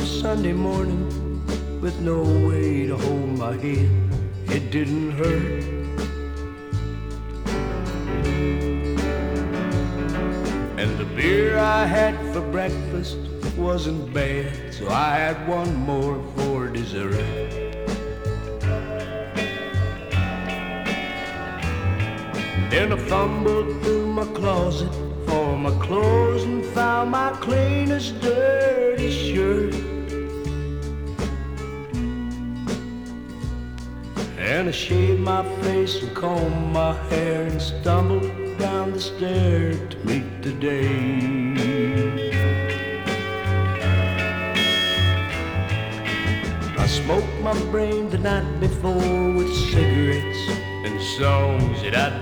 Sunday morning with no way to hold my head. It didn't hurt. And the beer I had for breakfast wasn't bad, so I had one more for dessert. Then I fumbled through my closet for my clothes and found my cleanest dirty shirt. And I shaved my face and combed my hair and stumbled down the stair to meet the day. I smoked my brain the night before with cigarettes and songs that I